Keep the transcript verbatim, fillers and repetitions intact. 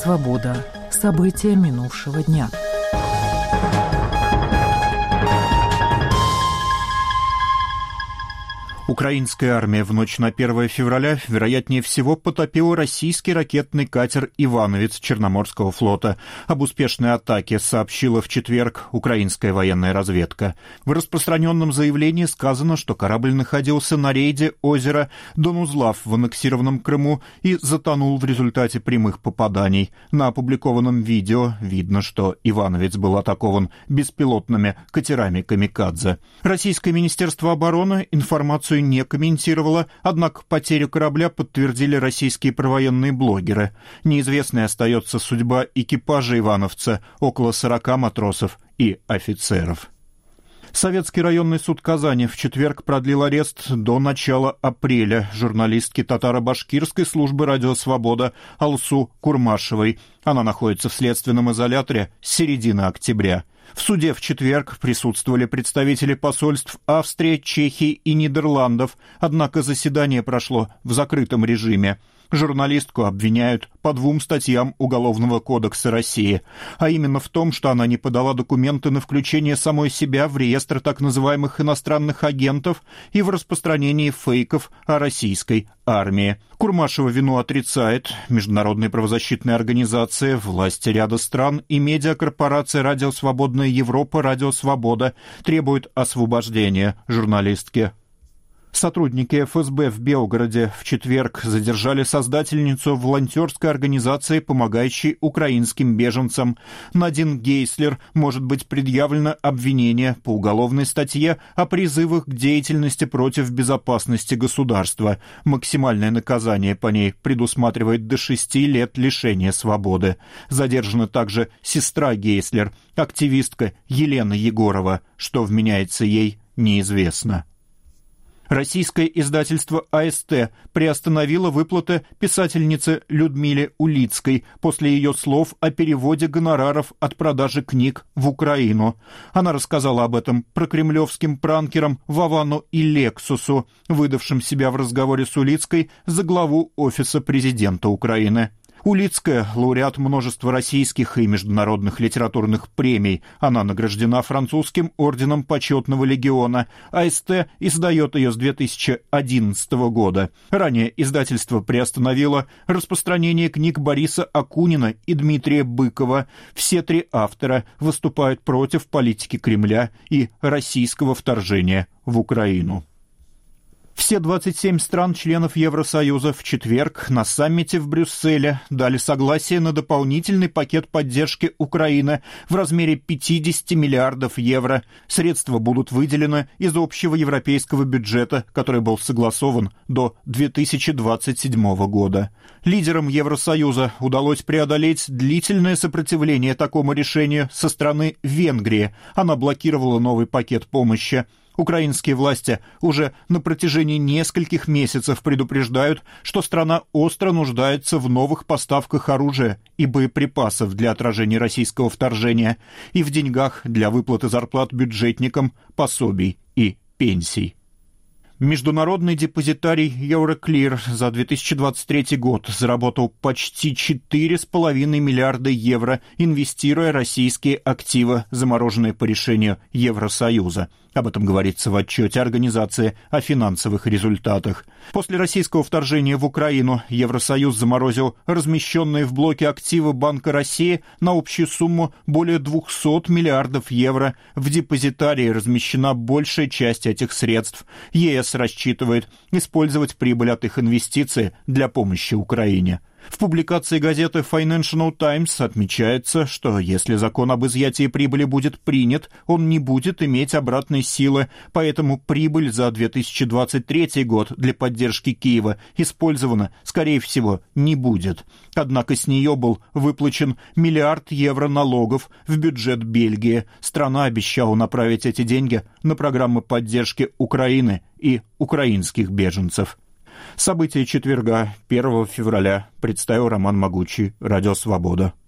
Свобода. События минувшего дня. Украинская армия в ночь на первое февраля, вероятнее всего, потопила российский ракетный катер «Ивановец» Черноморского флота. Об успешной атаке сообщила в четверг украинская военная разведка. В распространенном заявлении сказано, что корабль находился на рейде озера Донузлав в аннексированном Крыму и затонул в результате прямых попаданий. На опубликованном видео видно, что «Ивановец» был атакован беспилотными катерами «Камикадзе». Российское министерство обороны информацию не комментировала, однако потерю корабля подтвердили российские провоенные блогеры. Неизвестной остается судьба экипажа «Ивановца», около сорока матросов и офицеров. Советский районный суд Казани в четверг продлил арест до начала апреля журналистки татаро-башкирской службы «Радио Свобода» Алсу Курмашевой. Она находится в следственном изоляторе с середины октября. В суде в четверг присутствовали представители посольств Австрии, Чехии и Нидерландов, однако заседание прошло в закрытом режиме. Журналистку обвиняют по двум статьям Уголовного кодекса России, а именно в том, что она не подала документы на включение самой себя в реестр так называемых иностранных агентов и в распространении фейков о российской армии. Курмашева вину отрицает. Международные правозащитные организации, власти ряда стран и медиакорпорация «Радио Свободная Европа», «Радио Свобода» требуют освобождения журналистки. Сотрудники эф эс бэ в Белгороде в четверг задержали создательницу волонтерской организации, помогающей украинским беженцам. Надин Гейслер может быть предъявлено обвинение по уголовной статье о призывах к деятельности против безопасности государства. Максимальное наказание по ней предусматривает до шести лет лишения свободы. Задержана также сестра Гейслер, активистка Елена Егорова. Что вменяется ей, неизвестно. Российское издательство а эс тэ приостановило выплаты писательнице Людмиле Улицкой после ее слов о переводе гонораров от продажи книг в Украину. Она рассказала об этом прокремлевским пранкерам Вовану и Лексусу, выдавшим себя в разговоре с Улицкой за главу Офиса президента Украины. Улицкая – лауреат множества российских и международных литературных премий. Она награждена французским орденом почетного легиона. а эс тэ издает ее с две тысячи одиннадцатого года. Ранее издательство приостановило распространение книг Бориса Акунина и Дмитрия Быкова. Все три автора выступают против политики Кремля и российского вторжения в Украину. Все двадцать семь стран-членов Евросоюза в четверг на саммите в Брюсселе дали согласие на дополнительный пакет поддержки Украины в размере пятьдесят миллиардов евро. Средства будут выделены из общего европейского бюджета, который был согласован до две тысячи двадцать седьмого года. Лидерам Евросоюза удалось преодолеть длительное сопротивление такому решению со стороны Венгрии. Она блокировала новый пакет помощи. Украинские власти уже на протяжении нескольких месяцев предупреждают, что страна остро нуждается в новых поставках оружия и боеприпасов для отражения российского вторжения и в деньгах для выплаты зарплат бюджетникам, пособий и пенсий. Международный депозитарий Euroclear за две тысячи двадцать третий год заработал почти четыре с половиной миллиарда евро, инвестируя российские активы, замороженные по решению Евросоюза. Об этом говорится в отчете организации о финансовых результатах. После российского вторжения в Украину Евросоюз заморозил размещенные в блоке активы Банка России на общую сумму более двухсот миллиардов евро. В депозитарии размещена большая часть этих средств. е эс рассчитывает использовать прибыль от их инвестиций для помощи Украине. В публикации газеты Financial Times отмечается, что если закон об изъятии прибыли будет принят, он не будет иметь обратной силы, поэтому прибыль за две тысячи двадцать третий год для поддержки Киева использована, скорее всего, не будет. Однако с нее был выплачен миллиард евро налогов в бюджет Бельгии. Страна обещала направить эти деньги на программы поддержки Украины и украинских беженцев. События четверга, первого февраля, представил Роман Могучий, Радио Свобода.